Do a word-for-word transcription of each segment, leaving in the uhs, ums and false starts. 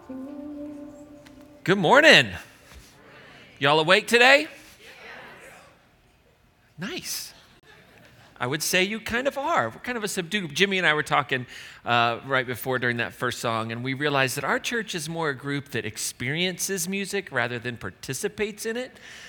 Good morning. Y'all awake today? Nice. I would say you kind of are. We're kind of a subdued group. Jimmy and I were talking uh, right before during that first song, and we realized that our church is more a group that experiences music rather than participates in it.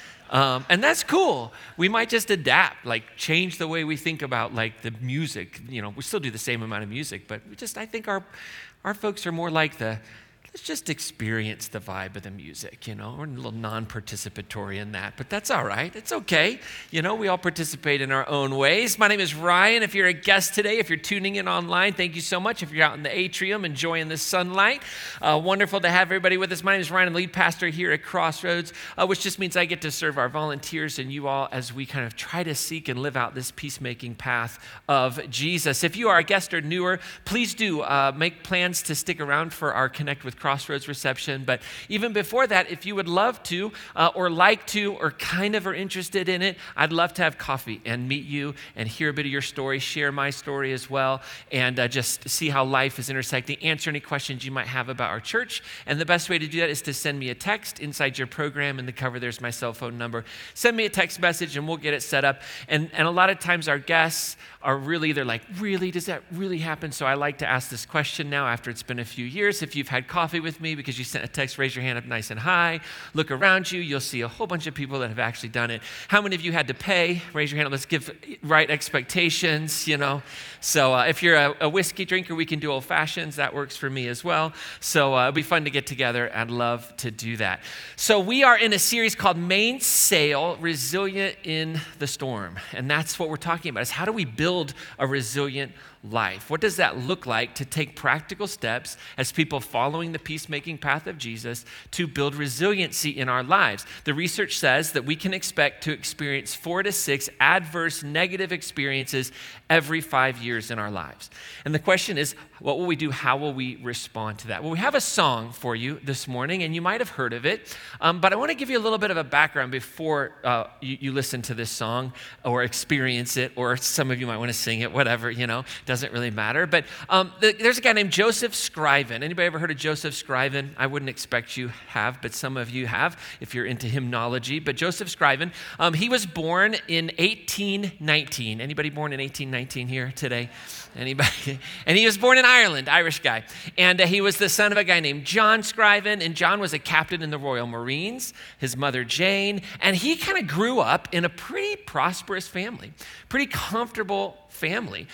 Um, and that's cool. We might just adapt, like change the way we think about like the music. You know, we still do the same amount of music, but we just, I think our our folks are more like the, let's just experience the vibe of the music, you know. We're a little non-participatory in that, but that's all right. It's okay. You know, we all participate in our own ways. My name is Ryan. If you're a guest today, if you're tuning in online, thank you so much. If you're out in the atrium enjoying the sunlight, uh, wonderful to have everybody with us. My name is Ryan. I'm the lead pastor here at Crossroads, uh, which just means I get to serve our volunteers and you all as we kind of try to seek and live out this peacemaking path of Jesus. If you are a guest or newer, please do uh, make plans to stick around for our Connect with Crossroads reception. But even before that, if you would love to uh, or like to or kind of are interested in it, I'd love to have coffee and meet you and hear a bit of your story, share my story as well, and uh, just see how life is intersecting, answer any questions you might have about our church. And the best way to do that is to send me a text inside your program. In the cover, there's my cell phone number. Send me a text message and we'll get it set up. And, and a lot of times our guests are really, they're like, really, does that really happen? So I like to ask this question now after it's been a few years. If you've had coffee with me because you sent a text, raise your hand up nice and high. Look around you, you'll see a whole bunch of people that have actually done it. How many of you had to pay? Raise your hand up. Let's give right expectations, you know. So uh, if you're a, a whiskey drinker, we can do old fashions. That works for me as well. So uh, it'll be fun to get together. I'd love to do that. So we are in a series called Mainsail, Resilient in the Storm. And that's what we're talking about, is how do we build a resilient life? What does that look like to take practical steps as people following the peacemaking path of Jesus to build resiliency in our lives? The research says that we can expect to experience four to six adverse negative experiences every five years in our lives. And the question is, what will we do? How will we respond to that? Well, we have a song for you this morning, and you might have heard of it, um, but I want to give you a little bit of a background before uh, you, you listen to this song or experience it, or some of you might want to sing it, whatever, you know, doesn't really matter. But um, the, there's a guy named Joseph Scriven. Anybody ever heard of Joseph Scriven? I wouldn't expect you have, but some of you have if you're into hymnology. But Joseph Scriven, um, he was born in eighteen nineteen. Anybody born in eighteen nineteen here today? Anybody? And he was born in Ireland, Irish guy. And uh, he was the son of a guy named John Scriven, and John was a captain in the Royal Marines, his mother Jane, and he kind of grew up in a pretty prosperous family, pretty comfortable family.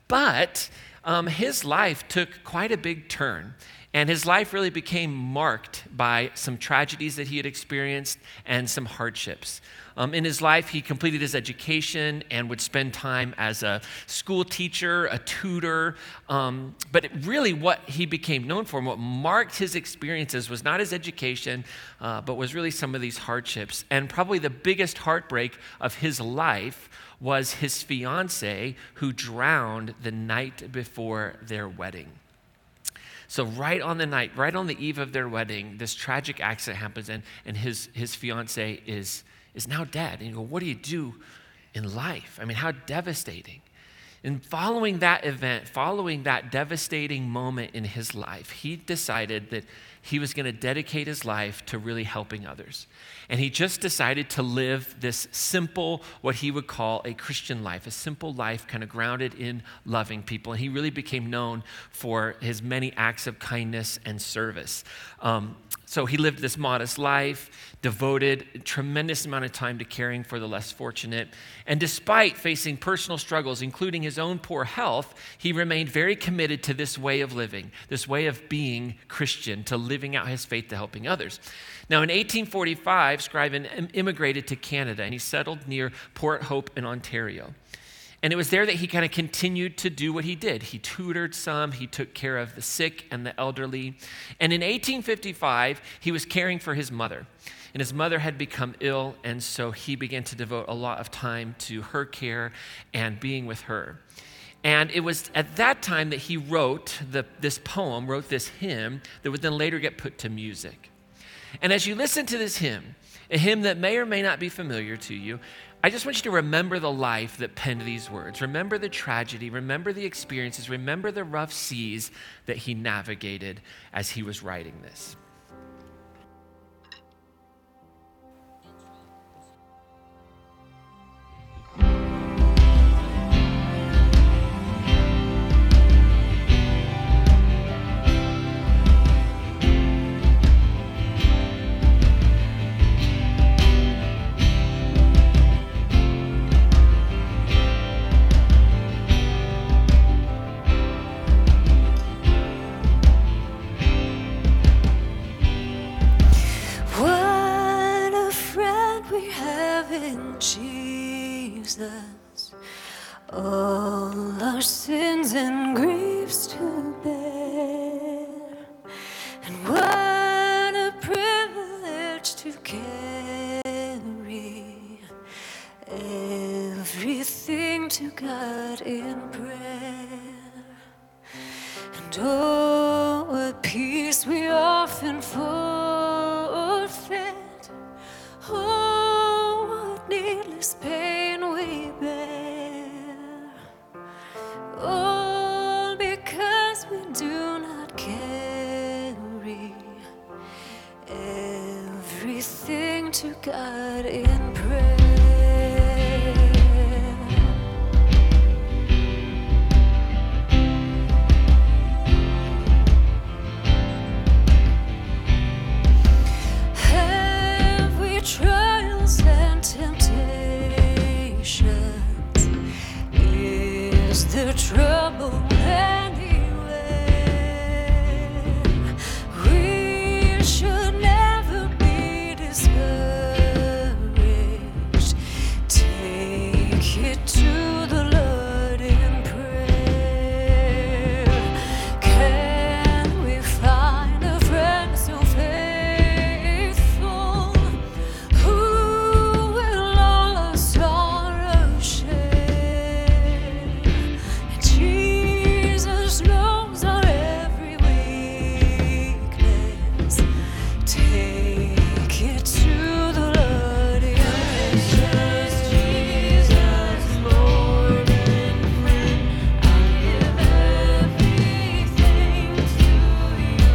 But um, his life took quite a big turn. And his life really became marked by some tragedies that he had experienced and some hardships. Um, in his life, he completed his education and would spend time as a school teacher, a tutor. Um, but it really what he became known for and what marked his experiences was not his education, uh, but was really some of these hardships. And probably the biggest heartbreak of his life was his fiancée who drowned the night before their wedding. So right on the night, right on the eve of their wedding, this tragic accident happens, and, and his, his fiancée is, is now dead. And you go, what do you do in life? I mean, how devastating. And following that event, following that devastating moment in his life, he decided that he was going to dedicate his life to really helping others. And he just decided to live this simple, what he would call a Christian life, a simple life kind of grounded in loving people. And he really became known for his many acts of kindness and service. Um, so he lived this modest life, devoted a tremendous amount of time to caring for the less fortunate. And despite facing personal struggles, including his own poor health, he remained very committed to this way of living, this way of being Christian, to living out his faith to helping others. Now, in eighteen forty-five, Scriven immigrated to Canada, and he settled near Port Hope in Ontario. And it was there that he kind of continued to do what he did. He tutored some, he took care of the sick and the elderly. And in eighteen fifty-five, he was caring for his mother. And his mother had become ill, and so he began to devote a lot of time to her care and being with her. And it was at that time that he wrote the, this poem, wrote this hymn that would then later get put to music. And as you listen to this hymn, a hymn that may or may not be familiar to you, I just want you to remember the life that penned these words. Remember the tragedy, remember the experiences, remember the rough seas that he navigated as he was writing this. Jesus, all our sins and griefs to bear, and what a privilege to carry everything to God in prayer. And oh, what peace we often forfeit. Oh, what needless pain we bear, all because we do not carry everything to God in prayer. Have we trials and temptations? Is there trouble anywhere? We should never be discouraged. Take it to the Lord in prayer. Can we find a friend so faithful, who will all our sorrow share? Jesus knows our every weakness. Take it to the Lord in prayer. Jesus, Lord and friend, I give everything to you.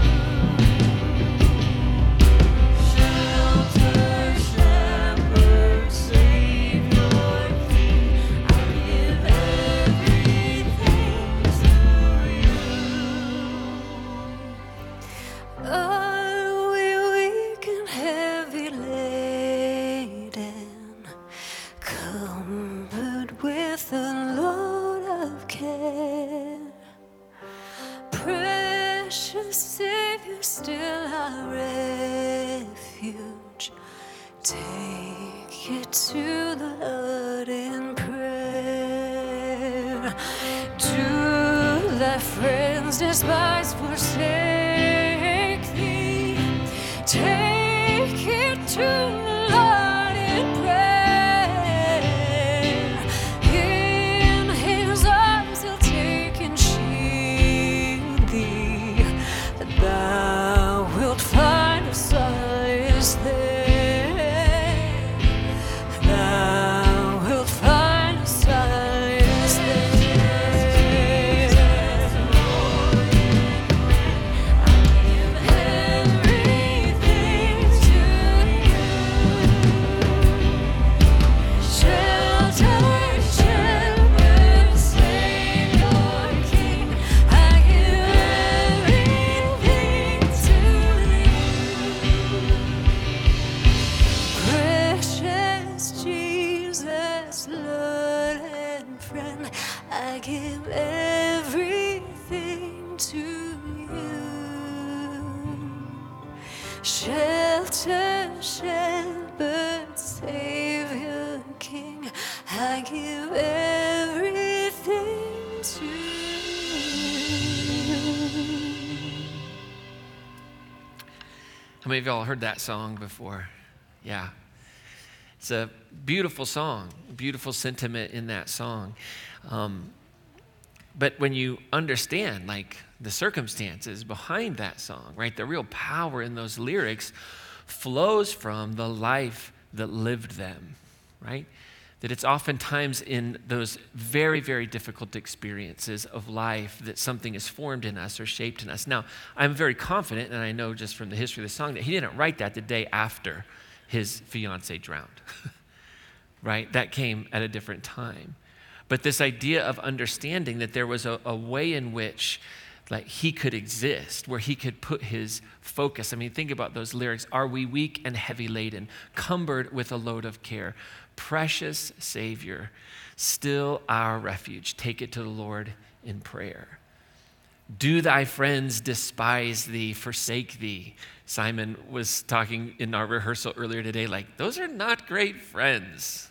Shelter, shepherd, Savior, King, I give everything to you. Are we weak and heavy laden, cumbered with a load of care? Precious Savior, still our refuge. Take it to the Lord in prayer. Do thy friends despise, forsake thee? Take it to the Lord in prayer. In his arms he'll take and shield thee. Thou wilt find a solace there. Thou wilt find a solace there. Everything to you. Shelter, shepherd, Savior, King, I give everything to you. Precious Jesus, Lord and friend, I give everything to you. Shelter, shepherd, Savior, King, I give everything to you. How many of y'all heard that song before? Yeah. It's a beautiful song, beautiful sentiment in that song. Um, but when you understand, like, the circumstances behind that song, right, the real power in those lyrics, flows from the life that lived them, right? That it's oftentimes in those very, very difficult experiences of life that something is formed in us or shaped in us. Now, I'm very confident, and I know just from the history of the song, that he didn't write that the day after his fiancée drowned, right? That came at a different time. But this idea of understanding that there was a, a way in which like he could exist, where he could put his focus. I mean, think about those lyrics. Are we weak and heavy laden, cumbered with a load of care? Precious Savior, still our refuge. Take it to the Lord in prayer. Do thy friends despise thee, forsake thee? Simon was talking in our rehearsal earlier today, like, those are not great friends,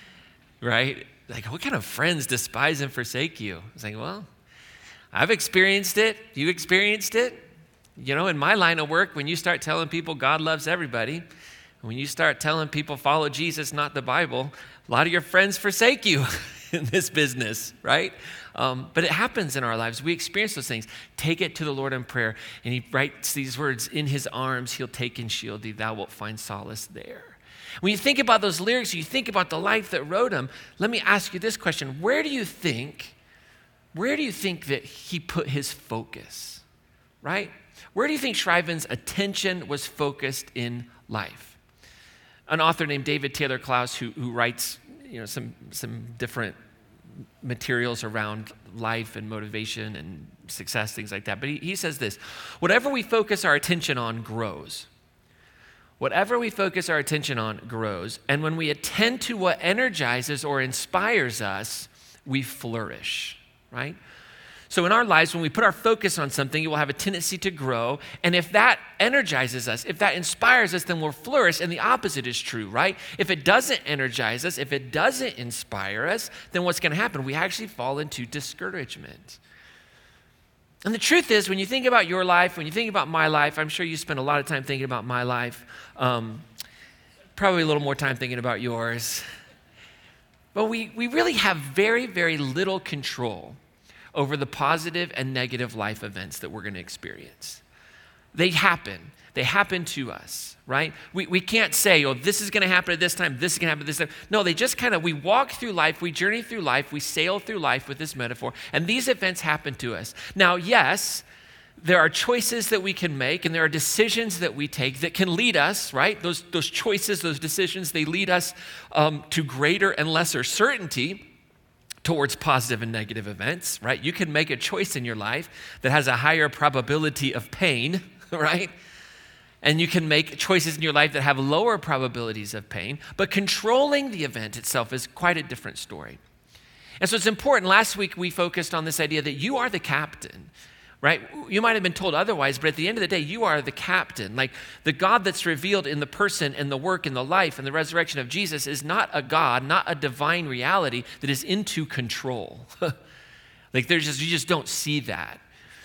right? Like, what kind of friends despise and forsake you? I was like, well, I've experienced it. You experienced it. You know, in my line of work, when you start telling people God loves everybody, when you start telling people follow Jesus, not the Bible, a lot of your friends forsake you in this business, right? Um, but it happens in our lives. We experience those things. Take it to the Lord in prayer. And he writes these words, in his arms he'll take and shield thee. Thou wilt find solace there. When you think about those lyrics, you think about the life that wrote them, let me ask you this question. Where do you think Where do you think that he put his focus, right? Where do you think Schrijven's attention was focused in life? An author named David Taylor Klaus, who, who writes you know, some, some different materials around life and motivation and success, things like that. But he, he says this, whatever we focus our attention on grows. Whatever we focus our attention on grows. And when we attend to what energizes or inspires us, we flourish. Right? So in our lives, when we put our focus on something, it will have a tendency to grow. And if that energizes us, if that inspires us, then we'll flourish. And the opposite is true, right? If it doesn't energize us, if it doesn't inspire us, then what's going to happen? We actually fall into discouragement. And the truth is, when you think about your life, when you think about my life, I'm sure you spend a lot of time thinking about my life, um, probably a little more time thinking about yours. But we, we really have very, very little control over the positive and negative life events that we're going to experience. They happen. They happen to us, right? We, we can't say, oh, this is going to happen at this time, this is going to happen at this time. No, they just kind of, we walk through life, we journey through life, we sail through life with this metaphor, and these events happen to us. Now, yes, there are choices that we can make, and there are decisions that we take that can lead us, right? Those, those choices, those decisions, they lead us um, to greater and lesser certainty towards positive and negative events, right? You can make a choice in your life that has a higher probability of pain, right? And you can make choices in your life that have lower probabilities of pain, but controlling the event itself is quite a different story. And so it's important. Last week we focused on this idea that you are the captain, right? You might have been told otherwise, but at the end of the day, you are the captain. Like the God that's revealed in the person and the work and the life and the resurrection of Jesus is not a God, not a divine reality that is into control. Like there's just, you just don't see that.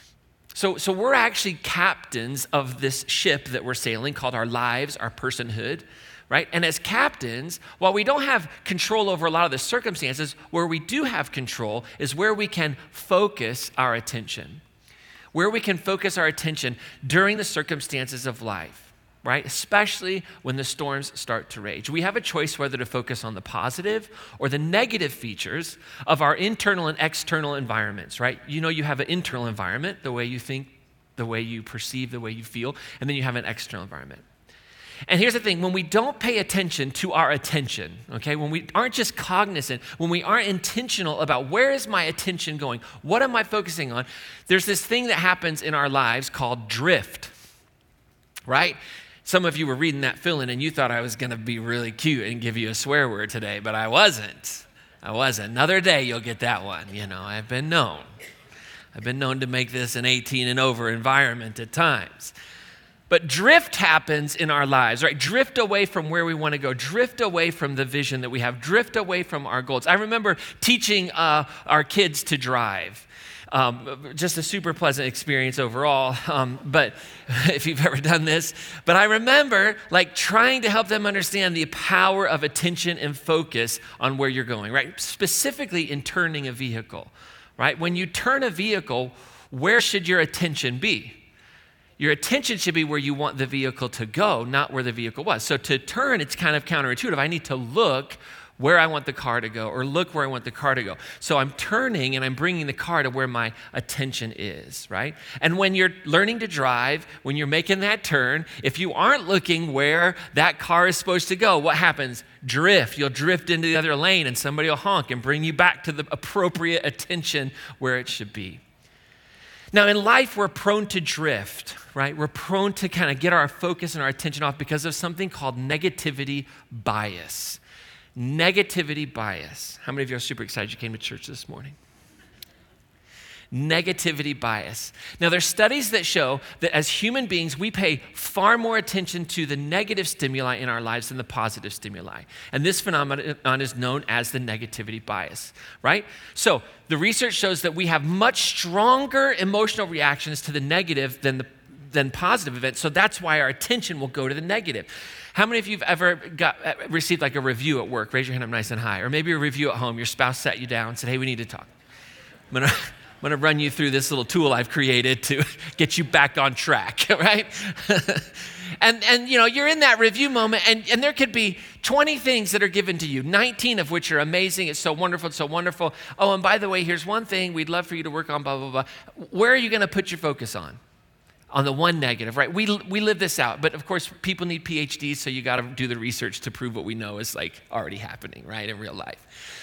So, so we're actually captains of this ship that we're sailing called our lives, our personhood, right? And as captains, while we don't have control over a lot of the circumstances, where we do have control is where we can focus our attention. Where we can focus our attention during the circumstances of life, right? Especially when the storms start to rage. We have a choice whether to focus on the positive or the negative features of our internal and external environments, right? You know, you have an internal environment, the way you think, the way you perceive, the way you feel, and then you have an external environment. And here's the thing, when we don't pay attention to our attention, okay, when we aren't just cognizant, when we aren't intentional about where is my attention going, what am I focusing on, there's this thing that happens in our lives called drift, right? Some of you were reading that fill-in and you thought I was going to be really cute and give you a swear word today, but I wasn't. I wasn't. Another day you'll get that one, you know, I've been known. I've been known to make this an eighteen and over environment at times. But drift happens in our lives, right? Drift away from where we want to go. Drift away from the vision that we have. Drift away from our goals. I remember teaching uh, our kids to drive. Um, just a super pleasant experience overall, um, but if you've ever done this. But I remember like trying to help them understand the power of attention and focus on where you're going, right? Specifically in turning a vehicle, right? When you turn a vehicle, where should your attention be? Your attention should be where you want the vehicle to go, not where the vehicle was. So to turn, it's kind of counterintuitive. I need to look where I want the car to go or look where I want the car to go. So I'm turning and I'm bringing the car to where my attention is, right? And when you're learning to drive, when you're making that turn, if you aren't looking where that car is supposed to go, what happens? Drift. You'll drift into the other lane and somebody will honk and bring you back to the appropriate attention where it should be. Now, in life, we're prone to drift, right? We're prone to kind of get our focus and our attention off because of something called negativity bias. Negativity bias. How many of you are super excited you came to church this morning? Negativity bias. Now, there's studies that show that as human beings, we pay far more attention to the negative stimuli in our lives than the positive stimuli. And this phenomenon is known as the negativity bias, right? So the research shows that we have much stronger emotional reactions to the negative than the than positive events. So that's why our attention will go to the negative. How many of you have ever got uh, received like a review at work? Raise your hand up nice and high. Or maybe a review at home. Your spouse sat you down and said, hey, we need to talk. I'm gonna I'm going to run you through this little tool I've created to get you back on track, right? and, and, you know, you're in that review moment, and, and there could be twenty things that are given to you, nineteen of which are amazing. It's so wonderful. It's so wonderful. Oh, and by the way, here's one thing we'd love for you to work on, blah, blah, blah. Where are you going to put your focus on? On the one negative, right? We we live this out, but of course, people need P H Ds, so you got to do the research to prove what we know is like already happening, right, in real life.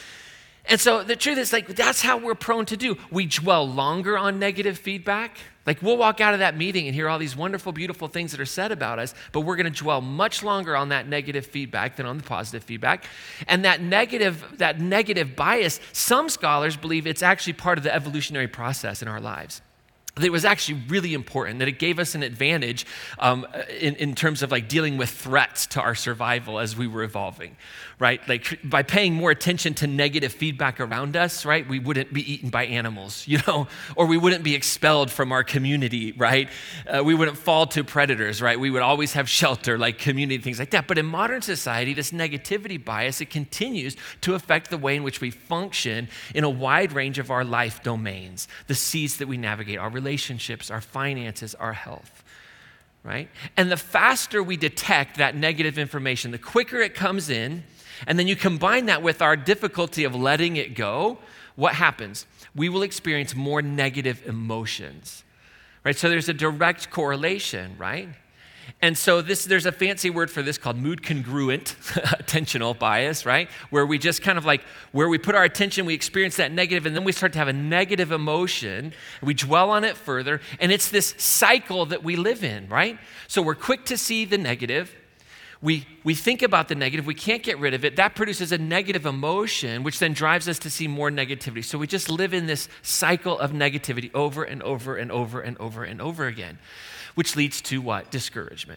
And so the truth is, like, that's how we're prone to do. We dwell longer on negative feedback. Like, we'll walk out of that meeting and hear all these wonderful, beautiful things that are said about us, but we're going to dwell much longer on that negative feedback than on the positive feedback. And that negative, that negative bias, some scholars believe it's actually part of the evolutionary process in our lives. That it was actually really important, that it gave us an advantage um, in, in terms of like dealing with threats to our survival as we were evolving, right? Like by paying more attention to negative feedback around us, right? We wouldn't be eaten by animals, you know, or we wouldn't be expelled from our community, right? Uh, we wouldn't fall to predators, right? We would always have shelter, like community, things like that. But in modern society, this negativity bias, it continues to affect the way in which we function in a wide range of our life domains, the seas that we navigate, our relationships, our finances, our health, right? And the faster we detect that negative information, the quicker it comes in, and then you combine that with our difficulty of letting it go, what happens? We will experience more negative emotions, right? So there's a direct correlation, right? And so this, there's a fancy word for this called mood congruent attentional bias, right? Where we just kind of like, where we put our attention, we experience that negative, and then we start to have a negative emotion, and we dwell on it further, and it's this cycle that we live in, right? So we're quick to see the negative. We, we think about the negative, we can't get rid of it. That produces a negative emotion, which then drives us to see more negativity. So we just live in this cycle of negativity over and over and over and over and over again, which leads to what? Discouragement.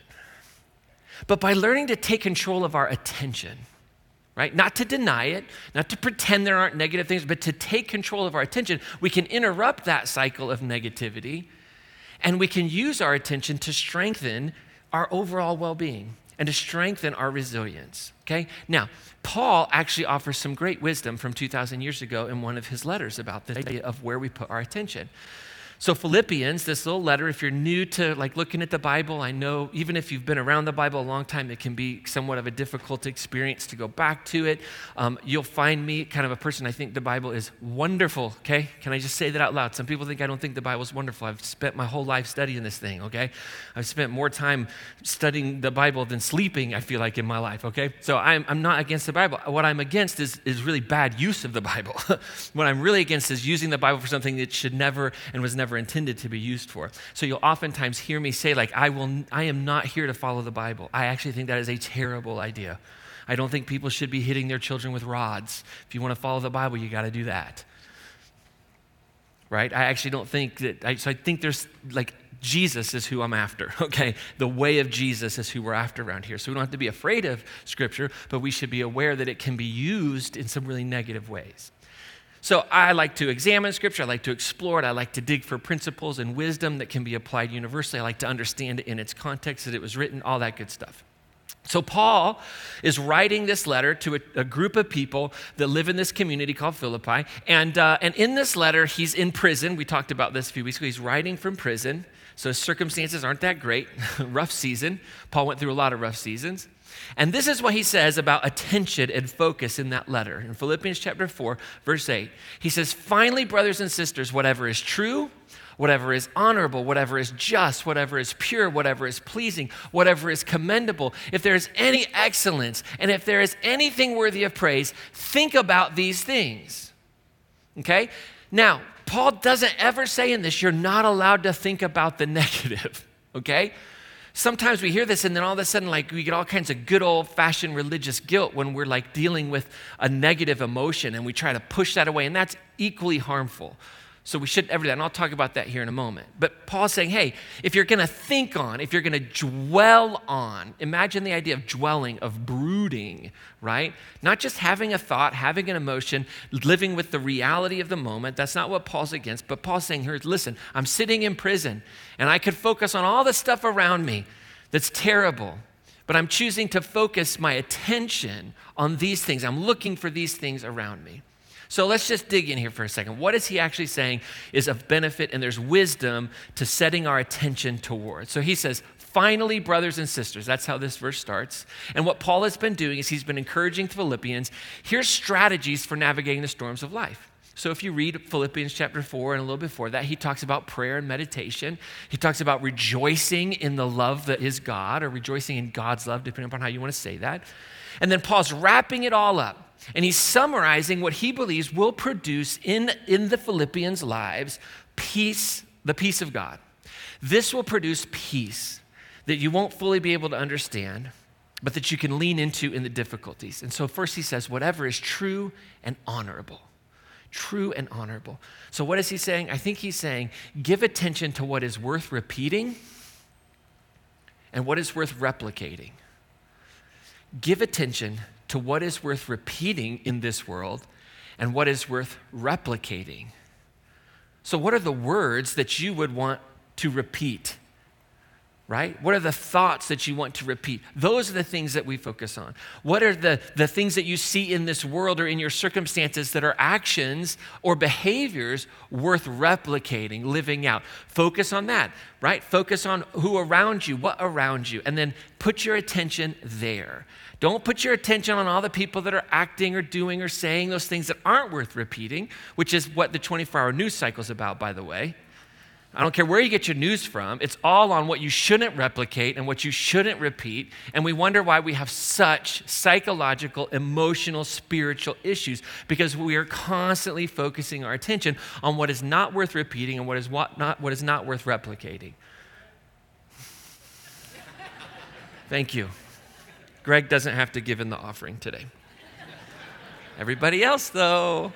But by learning to take control of our attention, right? Not to deny it, not to pretend there aren't negative things, but to take control of our attention, we can interrupt that cycle of negativity, and we can use our attention to strengthen our overall well-being and to strengthen our resilience, okay? Now, Paul actually offers some great wisdom from two thousand years ago in one of his letters about the idea of where we put our attention. So Philippians, this little letter, if you're new to like looking at the Bible, I know even if you've been around the Bible a long time, it can be somewhat of a difficult experience to go back to it. Um, you'll find me kind of a person, I think the Bible is wonderful, okay? Can I just say that out loud? Some people think I don't think the Bible's wonderful. I've spent my whole life studying this thing, okay? I've spent more time studying the Bible than sleeping, I feel like, in my life, okay? So I'm, I'm not against the Bible. What I'm against is, is really bad use of the Bible. What I'm really against is using the Bible for something that should never and was never intended to be used for. So you'll oftentimes hear me say, like, I will, I am not here to follow the Bible. I actually think that is a terrible idea. I don't think people should be hitting their children with rods. If you want to follow the Bible, you got to do that. Right? I actually don't think that, I, so I think there's like, Jesus is who I'm after, okay? The way of Jesus is who we're after around here. So we don't have to be afraid of Scripture, but we should be aware that it can be used in some really negative ways. So I like to examine Scripture, I like to explore it, I like to dig for principles and wisdom that can be applied universally. I like to understand it in its context that it was written, all that good stuff. So Paul is writing this letter to a, a group of people that live in this community called Philippi, and, uh, and in this letter, he's in prison. We talked about this a few weeks ago. He's writing from prison So his circumstances aren't that great. Rough season. Paul went through a lot of rough seasons. And this is what he says about attention and focus in that letter. In Philippians chapter four, verse eight, he says, finally, brothers and sisters, whatever is true, whatever is honorable, whatever is just, whatever is pure, whatever is pleasing, whatever is commendable, if there is any excellence, and if there is anything worthy of praise, think about these things. Okay? Now, Paul doesn't ever say in this, you're not allowed to think about the negative, okay? Sometimes we hear this and then all of a sudden like we get all kinds of good old-fashioned religious guilt when we're like dealing with a negative emotion and we try to push that away, and that's equally harmful. So we shouldn't ever do that, and I'll talk about that here in a moment. But Paul's saying, hey, if you're going to think on, if you're going to dwell on, imagine the idea of dwelling, of brooding, right? Not just having a thought, having an emotion, living with the reality of the moment. That's not what Paul's against. But Paul's saying here, listen, I'm sitting in prison, and I could focus on all the stuff around me that's terrible, but I'm choosing to focus my attention on these things. I'm looking for these things around me. So let's just dig in here for a second. What is he actually saying is of benefit, and there's wisdom to setting our attention towards? So he says, finally, brothers and sisters, that's how this verse starts. And what Paul has been doing is he's been encouraging the Philippians, here's strategies for navigating the storms of life. So if you read Philippians chapter four and a little before that, he talks about prayer and meditation. He talks about rejoicing in the love that is God, or rejoicing in God's love, depending upon how you want to say that. And then Paul's wrapping it all up. And he's summarizing what he believes will produce in, in the Philippians' lives peace, the peace of God. This will produce peace that you won't fully be able to understand, but that you can lean into in the difficulties. And so first he says, whatever is true and honorable. True and honorable. So what is he saying? I think he's saying, give attention to what is worth repeating and what is worth replicating. Give attention to what is worth repeating in this world and what is worth replicating. So what are the words that you would want to repeat, right? What are the thoughts that you want to repeat? Those are the things that we focus on. What are the, the things that you see in this world or in your circumstances that are actions or behaviors worth replicating, living out? Focus on that, right? Focus on who around you, what around you, and then put your attention there. Don't put your attention on all the people that are acting or doing or saying those things that aren't worth repeating, which is what the twenty-four hour news cycle is about, by the way. I don't care where you get your news from. It's all on what you shouldn't replicate and what you shouldn't repeat. And we wonder why we have such psychological, emotional, spiritual issues, because we are constantly focusing our attention on what is not worth repeating and what is what not, what is not worth replicating. Thank you. Greg doesn't have to give in the offering today. Everybody else, though.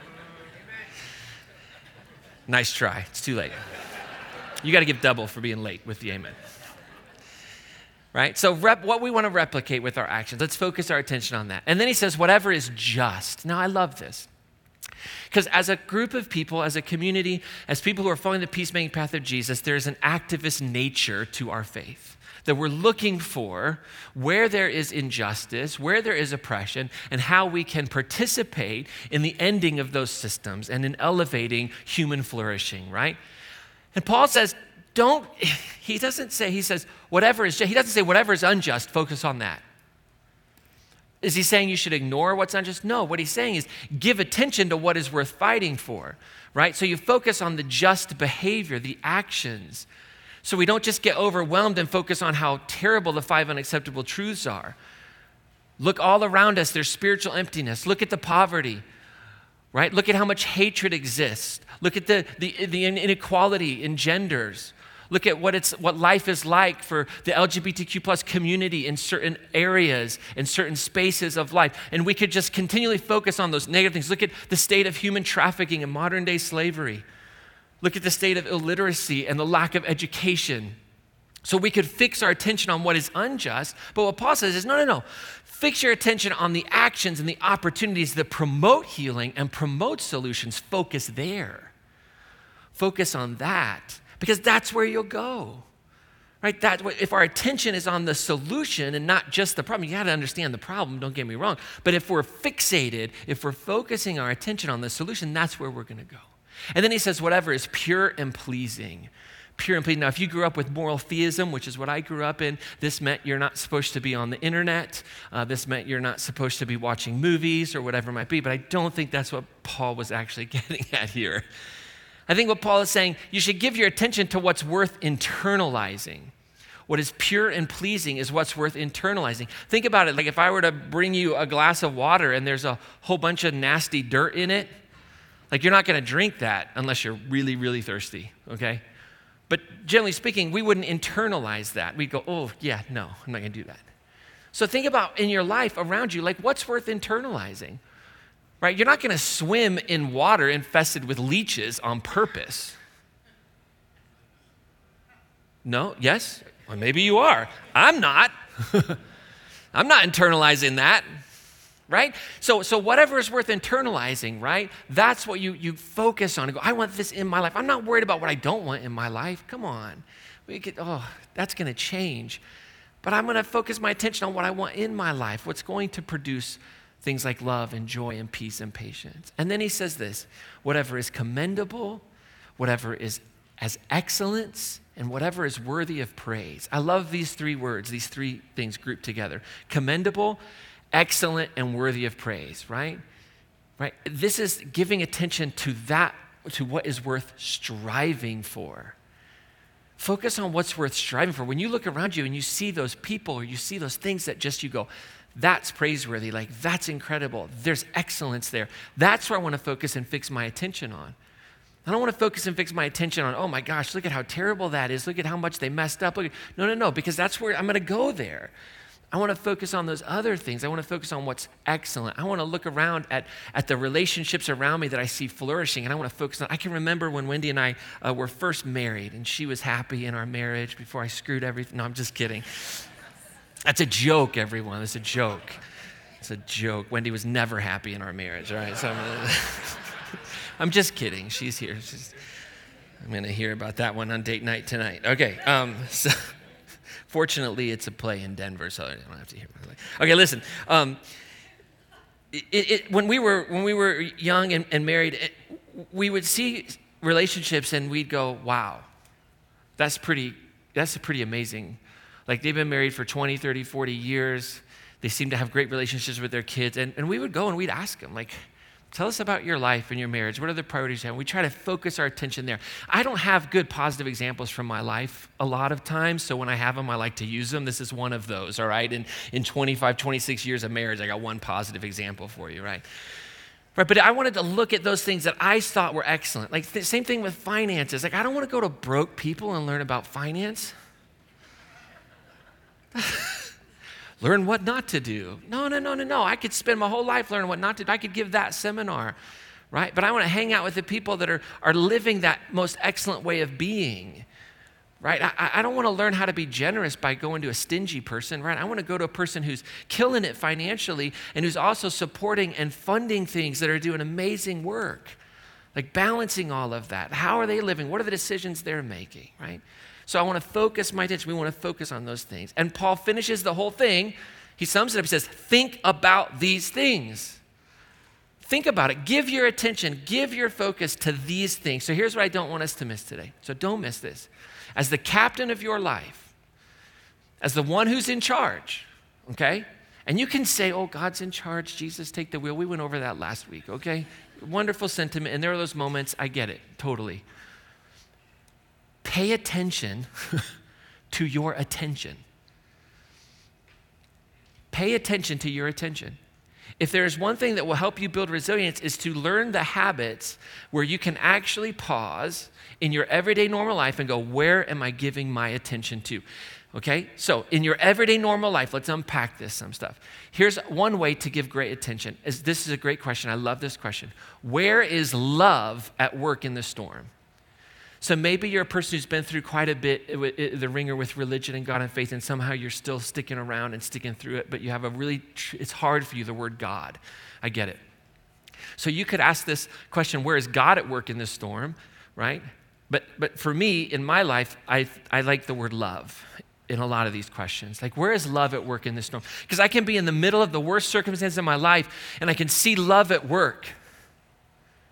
Nice try. It's too late. You got to give double for being late with the amen. Right? So rep, what we want to replicate with our actions, let's focus our attention on that. And then he says, whatever is just. Now, I love this. Because as a group of people, as a community, as people who are following the peacemaking path of Jesus, there's an activist nature to our faith. That we're looking for where there is injustice, where there is oppression, and how we can participate in the ending of those systems and in elevating human flourishing, right? And Paul says, don't, he doesn't say, he says, whatever is, he doesn't say whatever is unjust, focus on that. Is he saying you should ignore what's unjust? No, what he's saying is give attention to what is worth fighting for, right? So you focus on the just behavior, the actions. So we don't just get overwhelmed and focus on how terrible the five unacceptable truths are. Look all around us, there's spiritual emptiness. Look at the poverty, right? Look at how much hatred exists. Look at the, the, the inequality in genders. Look at what it's what life is like for the L G B T Q plus community in certain areas, in certain spaces of life. And we could just continually focus on those negative things. Look at the state of human trafficking and modern day slavery. Look at the state of illiteracy and the lack of education. So we could fix our attention on what is unjust, but what Paul says is, no, no, no. Fix your attention on the actions and the opportunities that promote healing and promote solutions. Focus there. Focus on that, because that's where you'll go, right? That, if our attention is on the solution and not just the problem, you got to understand the problem, don't get me wrong. But if we're fixated, if we're focusing our attention on the solution, that's where we're going to go. And then he says, whatever is pure and pleasing. Pure and pleasing. Now, if you grew up with moral theism, which is what I grew up in, this meant you're not supposed to be on the internet. Uh, this meant you're not supposed to be watching movies or whatever it might be. But I don't think that's what Paul was actually getting at here. I think what Paul is saying, you should give your attention to what's worth internalizing. What is pure and pleasing is what's worth internalizing. Think about it. Like if I were to bring you a glass of water and there's a whole bunch of nasty dirt in it, like you're not going to drink that unless you're really, really thirsty, okay? But generally speaking, we wouldn't internalize that. We'd go, oh, yeah, no, I'm not going to do that. So think about in your life around you, like what's worth internalizing, right? You're not going to swim in water infested with leeches on purpose. No? Yes? Well, maybe you are. I'm not. I'm not internalizing that. Right? So, so whatever is worth internalizing, right? That's what you, you focus on and go, I want this in my life. I'm not worried about what I don't want in my life. Come on. We could, oh, that's going to change. But I'm going to focus my attention on what I want in my life, what's going to produce things like love and joy and peace and patience. And then he says this, whatever is commendable, whatever is as excellence, and whatever is worthy of praise. I love these three words, these three things grouped together. Commendable, excellent, and worthy of praise, right? Right? This is giving attention to that, to what is worth striving for. Focus on what's worth striving for. When you look around you and you see those people or you see those things that just you go, that's praiseworthy, like that's incredible. There's excellence there. That's where I want to focus and fix my attention on. I don't want to focus and fix my attention on, oh my gosh, look at how terrible that is. Look at how much they messed up. Look at, no, no, no, because that's where I'm going to go there. I want to focus on those other things. I want to focus on what's excellent. I want to look around at, at the relationships around me that I see flourishing, and I want to focus on, I can remember when Wendy and I uh, were first married, and she was happy in our marriage before I screwed everything. No, I'm just kidding. That's a joke, everyone. That's a joke. It's a joke. Wendy was never happy in our marriage, all right? So I'm, gonna, I'm just kidding. She's here. She's, I'm going to hear about that one on date night tonight. Okay, um, so... Fortunately, it's a play in Denver, so I don't have to hear it. Okay, listen. Um, it, it, when we were when we were young and, and married, it, we would see relationships and we'd go, "Wow, that's pretty. That's pretty amazing." Like they've been married for twenty, thirty, forty years. They seem to have great relationships with their kids, and, and we would go and we'd ask them, like, tell us about your life and your marriage. What are the priorities you have? We try to focus our attention there. I don't have good positive examples from my life a lot of times, so when I have them, I like to use them. This is one of those, all right? In, in twenty-five, twenty-six years of marriage, I got one positive example for you, right? Right, but I wanted to look at those things that I thought were excellent. Like the same thing with finances. Like I don't want to go to broke people and learn about finance. Learn what not to do. No, no, no, no, no. I could spend my whole life learning what not to do. I could give that seminar, right? But I want to hang out with the people that are, are living that most excellent way of being, right? I, I don't want to learn how to be generous by going to a stingy person, right? I want to go to a person who's killing it financially and who's also supporting and funding things that are doing amazing work, like balancing all of that. How are they living? What are the decisions they're making, right? So I want to focus my attention. We want to focus on those things. And Paul finishes the whole thing. He sums it up. He says, think about these things. Think about it. Give your attention. Give your focus to these things. So here's what I don't want us to miss today. So don't miss this. As the captain of your life, as the one who's in charge, okay? And you can say, oh, God's in charge. Jesus, take the wheel. We went over that last week, okay? Wonderful sentiment. And there are those moments. I get it. Totally. Pay attention to your attention. Pay attention to your attention. If there is one thing that will help you build resilience is to learn the habits where you can actually pause in your everyday normal life and go, where am I giving my attention to? Okay, so in your everyday normal life, let's unpack this some stuff. Here's one way to give great attention. Is This is a great question. I love this question. Where is love at work in the storm? So maybe you're a person who's been through quite a bit, the ringer with religion and God and faith, and somehow you're still sticking around and sticking through it, but you have a really, it's hard for you, the word God. I get it. So you could ask this question, where is God at work in this storm, right? But but for me, in my life, I I like the word love in a lot of these questions. Like, where is love at work in this storm? Because I can be in the middle of the worst circumstances of my life, and I can see love at work.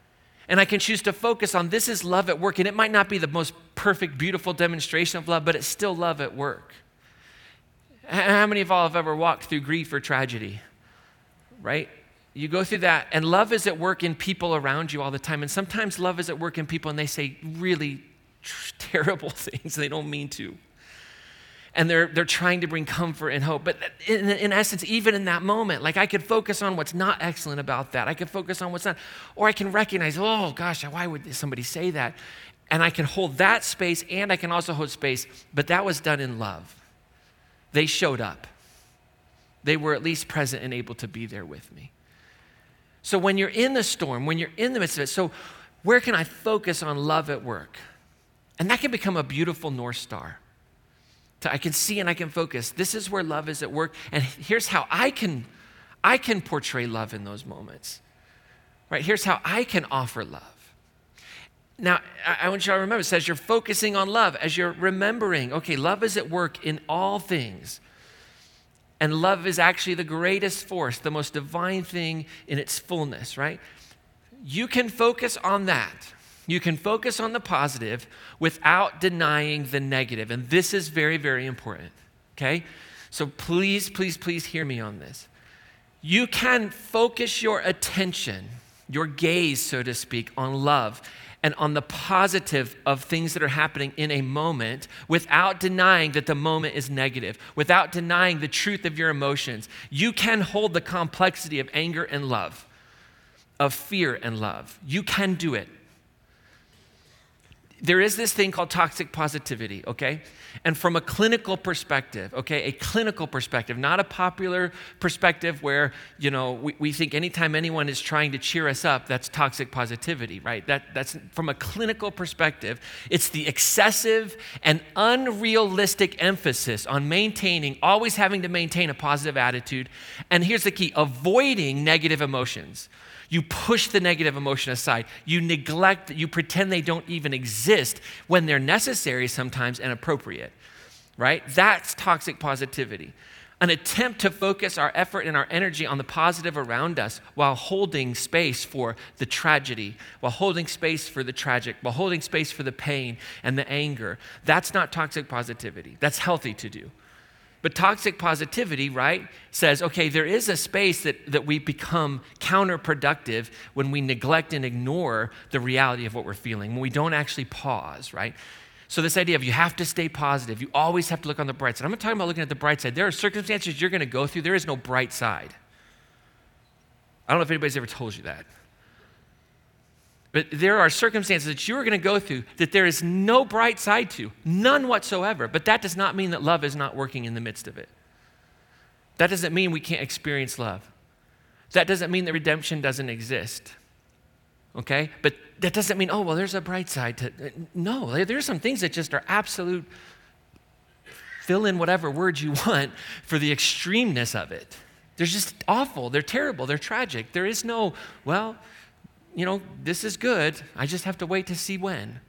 And I can choose to focus on this is love at work. And it might not be the most perfect, beautiful demonstration of love, but it's still love at work. How many of y'all have ever walked through grief or tragedy, right? You go through that, and love is at work in people around you all the time. And sometimes love is at work in people, and they say really tr- terrible things they don't mean to. And they're they're trying to bring comfort and hope. But in, in essence, even in that moment, like I could focus on what's not excellent about that. I could focus on what's not, or I can recognize, oh gosh, why would somebody say that? And I can hold that space, and I can also hold space, but that was done in love. They showed up. They were at least present and able to be there with me. So when you're in the storm, when you're in the midst of it, so where can I focus on love at work? And that can become a beautiful North Star. I can see and I can focus. This is where love is at work. And here's how I can, I can portray love in those moments. Right? Here's how I can offer love. Now, I want you to remember, it says you're focusing on love as you're remembering, okay, love is at work in all things. And love is actually the greatest force, the most divine thing in its fullness, right? You can focus on that. You can focus on the positive without denying the negative. And this is very, very important, okay? So please, please, please hear me on this. You can focus your attention, your gaze, so to speak, on love and on the positive of things that are happening in a moment without denying that the moment is negative, without denying the truth of your emotions. You can hold the complexity of anger and love, of fear and love. You can do it. There is this thing called toxic positivity, okay? And from a clinical perspective, okay, a clinical perspective, not a popular perspective where, you know, we, we think anytime anyone is trying to cheer us up, that's toxic positivity, right? That, that's from a clinical perspective, it's the excessive and unrealistic emphasis on maintaining, always having to maintain a positive attitude. And here's the key, avoiding negative emotions. You push the negative emotion aside. You neglect, you pretend they don't even exist when they're necessary sometimes and appropriate, right? That's toxic positivity. An attempt to focus our effort and our energy on the positive around us while holding space for the tragedy, while holding space for the tragic, while holding space for the pain and the anger. That's not toxic positivity. That's healthy to do. But toxic positivity, right, says, okay, there is a space that, that we become counterproductive when we neglect and ignore the reality of what we're feeling, when we don't actually pause, right? So this idea of you have to stay positive, you always have to look on the bright side. I'm not talking about looking at the bright side. There are circumstances you're going to go through. There is no bright side. I don't know if anybody's ever told you that. But there are circumstances that you are going to go through that there is no bright side to, none whatsoever. But that does not mean that love is not working in the midst of it. That doesn't mean we can't experience love. That doesn't mean that redemption doesn't exist. Okay? But that doesn't mean, oh, well, there's a bright side to no, there's some things that just are absolute, fill in whatever words you want for the extremeness of it. They're just awful. They're terrible. They're tragic. There is no, well, you know, this is good. I just have to wait to see when.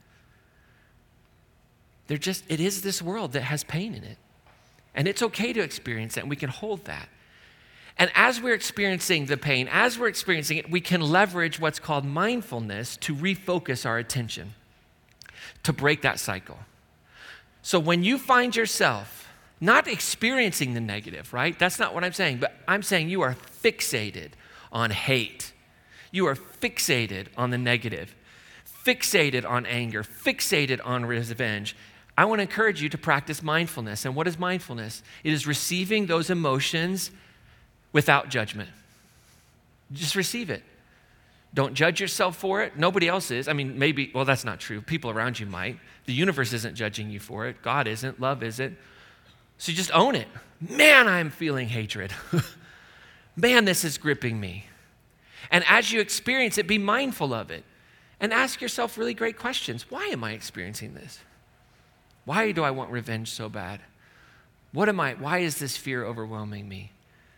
They're just, it is this world that has pain in it. And it's okay to experience that, and we can hold that. And as we're experiencing the pain, as we're experiencing it, we can leverage what's called mindfulness to refocus our attention, to break that cycle. So when you find yourself not experiencing the negative, right? That's not what I'm saying, but I'm saying you are fixated on hate. You are fixated on the negative, fixated on anger, fixated on revenge. I want to encourage you to practice mindfulness. And what is mindfulness? It is receiving those emotions without judgment. Just receive it. Don't judge yourself for it. Nobody else is. I mean, maybe, well, that's not true. People around you might. The universe isn't judging you for it. God isn't. Love isn't. So just own it. Man, I'm feeling hatred. Man, this is gripping me. And as you experience it, be mindful of it and ask yourself really great questions. Why am I experiencing this? Why do I want revenge so bad? What am I, why is this fear overwhelming me?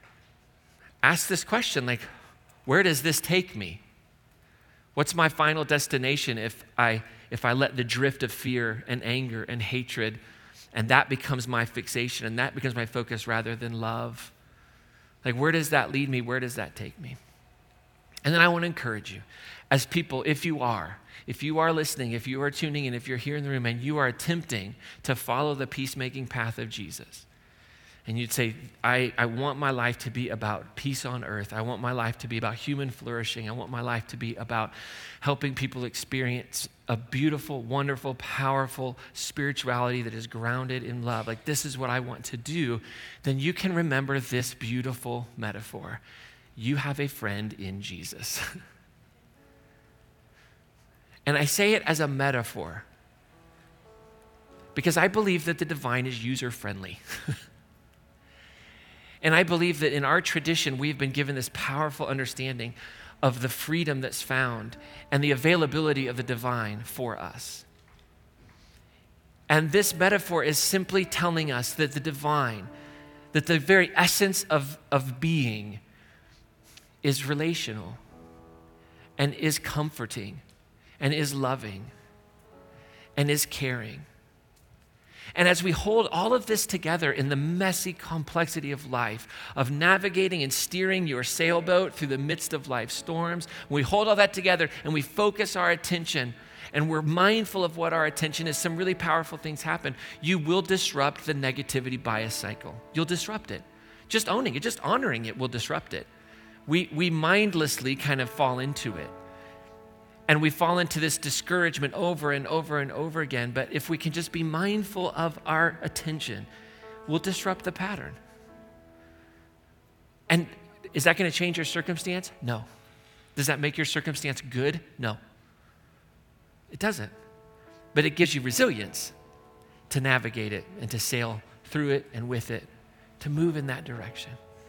Ask this question, like, where does this take me? What's my final destination if I, if I let the drift of fear and anger and hatred, and that becomes my fixation and that becomes my focus rather than love? Like, where does that lead me? Where does that take me? And then I want to encourage you, as people, if you are, if you are listening, if you are tuning in, if you're here in the room and you are attempting to follow the peacemaking path of Jesus, and you'd say, I, I want my life to be about peace on earth. I want my life to be about human flourishing. I want my life to be about helping people experience a beautiful, wonderful, powerful spirituality that is grounded in love. Like, this is what I want to do. Then you can remember this beautiful metaphor. You have a friend in Jesus. And I say it as a metaphor because I believe that the divine is user-friendly. And I believe that in our tradition, we've been given this powerful understanding of the freedom that's found and the availability of the divine for us. And this metaphor is simply telling us that the divine, that the very essence of, of being is relational and is comforting and is loving and is caring. And as we hold all of this together in the messy complexity of life, of navigating and steering your sailboat through the midst of life's storms, when we hold all that together and we focus our attention and we're mindful of what our attention is, some really powerful things happen. You will disrupt the negativity bias cycle. You'll disrupt it. Just owning it, just honoring it will disrupt it. We, we mindlessly kind of fall into it. And we fall into this discouragement over and over and over again. But if we can just be mindful of our attention, we'll disrupt the pattern. And is that going to change your circumstance? No. Does that make your circumstance good? No. It doesn't. But it gives you resilience to navigate it and to sail through it and with it, to move in that direction.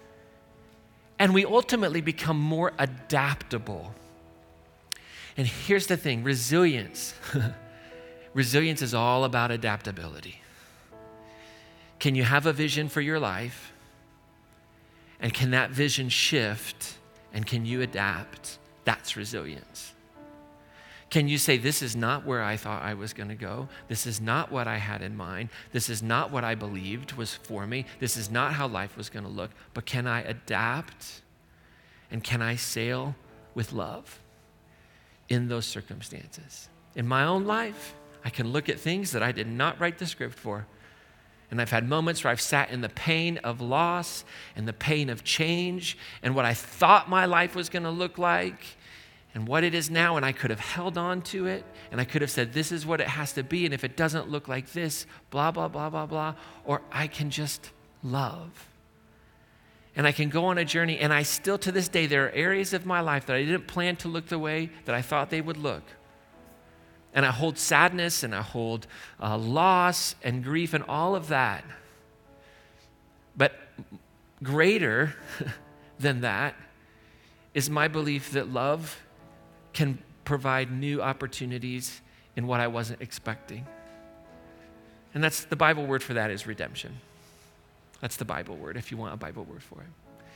And we ultimately become more adaptable. And here's the thing, resilience. Resilience is all about adaptability. Can you have a vision for your life? And can that vision shift? And can you adapt? That's resilience. Can you say, this is not where I thought I was going to go. This is not what I had in mind. This is not what I believed was for me. This is not how life was going to look. But can I adapt? And can I sail with love in those circumstances? In my own life, I can look at things that I did not write the script for. And I've had moments where I've sat in the pain of loss and the pain of change and what I thought my life was going to look like and what it is now, and I could have held on to it, and I could have said, this is what it has to be, and if it doesn't look like this, blah, blah, blah, blah, blah, or I can just love. And I can go on a journey, and I still, to this day, there are areas of my life that I didn't plan to look the way that I thought they would look. And I hold sadness, and I hold uh, loss and grief and all of that. But greater than that is my belief that love can provide new opportunities in what I wasn't expecting. And that's the Bible word for that is redemption. That's the Bible word, if you want a Bible word for it.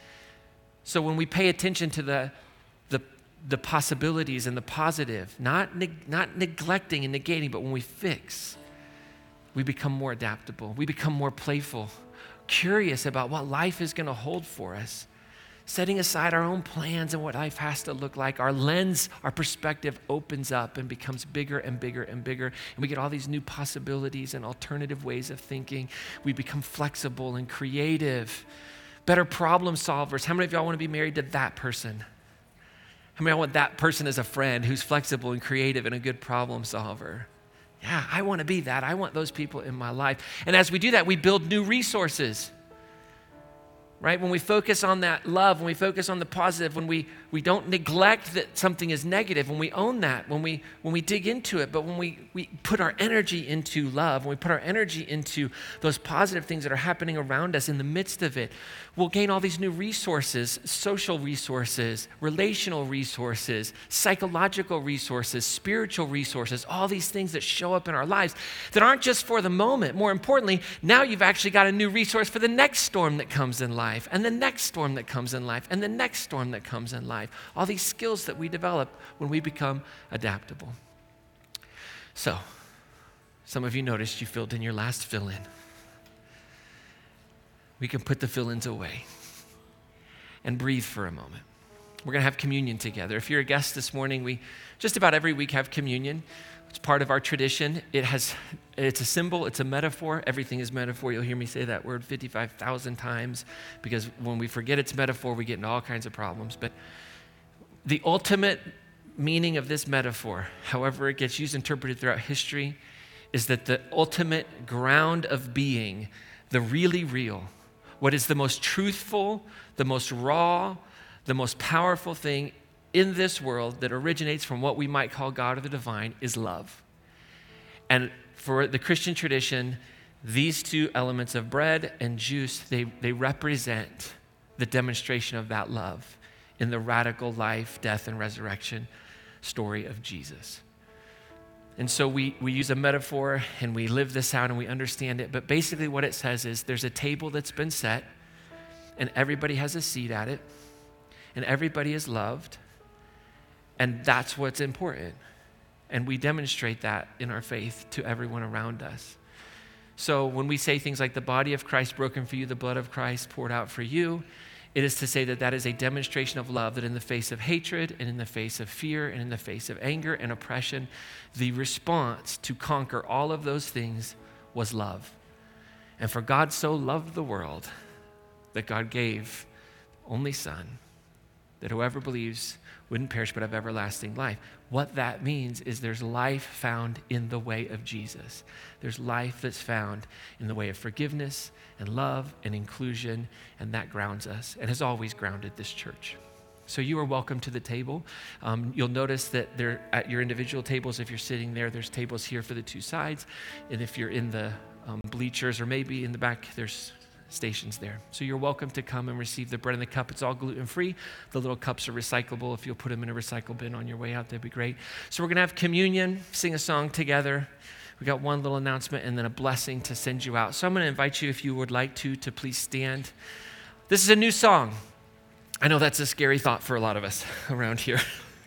So when we pay attention to the, the, the possibilities and the positive, not, neg- not neglecting and negating, but when we fix, we become more adaptable. We become more playful, curious about what life is going to hold for us. Setting aside our own plans and what life has to look like, our lens, our perspective opens up and becomes bigger and bigger and bigger. And we get all these new possibilities and alternative ways of thinking. We become flexible and creative, better problem solvers. How many of y'all want to be married to that person? How many of y'all want that person as a friend who's flexible and creative and a good problem solver? Yeah, I want to be that. I want those people in my life. And as we do that, we build new resources. Right? When we focus on that love, when we focus on the positive, when we, we don't neglect that something is negative, when we own that, when we when we dig into it, but when we, we put our energy into love, when we put our energy into those positive things that are happening around us in the midst of it, we'll gain all these new resources, social resources, relational resources, psychological resources, spiritual resources, all these things that show up in our lives that aren't just for the moment. More importantly, now you've actually got a new resource for the next storm that comes in life. And the next storm that comes in life, and the next storm that comes in life. All these skills that we develop when we become adaptable. So, some of you noticed you filled in your last fill-in. We can put the fill-ins away and breathe for a moment. we're going to have communion together. If you're a guest this morning, we just about every week have communion. It's part of our tradition. It has, it's a symbol, it's a metaphor. Everything is metaphor. You'll hear me say that word fifty-five thousand times because when we forget it's metaphor, we get into all kinds of problems. But the ultimate meaning of this metaphor, however it gets used, interpreted throughout history, is that the ultimate ground of being, the really real, what is the most truthful, the most raw, the most powerful thing in this world that originates from what we might call God or the divine is love. And for the Christian tradition, these two elements of bread and juice, they, they represent the demonstration of that love in the radical life, death, and resurrection story of Jesus. And so we, we use a metaphor and we live this out and we understand it. But basically what it says is there's a table that's been set and everybody has a seat at it and everybody is loved. And that's what's important. And we demonstrate that in our faith to everyone around us. So when we say things like the body of Christ broken for you, the blood of Christ poured out for you, it is to say that that is a demonstration of love, that in the face of hatred and in the face of fear and in the face of anger and oppression, the response to conquer all of those things was love. And for God so loved the world that God gave only Son, that whoever believes wouldn't perish but have everlasting life. What that means is there's life found in the way of Jesus. There's life that's found in the way of forgiveness and love and inclusion, and that grounds us and has always grounded this church. So you are welcome to the table. Um, you'll notice that there at your individual tables, if you're sitting there, there's tables here for the two sides. And if you're in the um, bleachers or maybe in the back, there's stations there. So you're welcome to come and receive the bread and the cup. It's all gluten-free. The little cups are recyclable. If you'll put them in a recycle bin on your way out, that'd be great. So we're going to have communion, sing a song together. We got one little announcement and then a blessing to send you out. So I'm going to invite you, if you would like to, to please stand. This is a new song. I know that's a scary thought for a lot of us around here.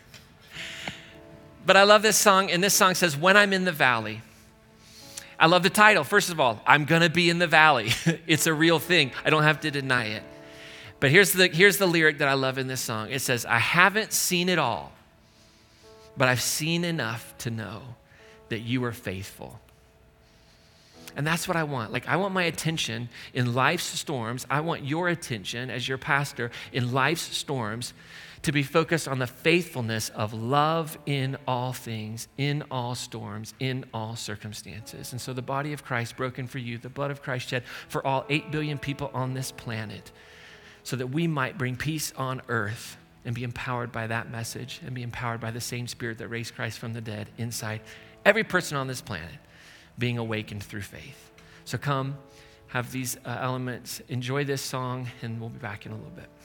But I love this song, and this song says, "When I'm in the valley." I love the title. First of all, I'm gonna be in the valley. It's a real thing. I don't have to deny it. But here's the, here's the lyric that I love in this song. It says, "I haven't seen it all, but I've seen enough to know that you are faithful." And that's what I want. Like, I want my attention in life's storms. I want your attention as your pastor in life's storms to be focused on the faithfulness of love in all things, in all storms, in all circumstances. And so the body of Christ broken for you, the blood of Christ shed for all eight billion people on this planet, so that we might bring peace on earth and be empowered by that message and be empowered by the same Spirit that raised Christ from the dead inside every person on this planet, being awakened through faith. So come, have these uh, elements, enjoy this song, and we'll be back in a little bit.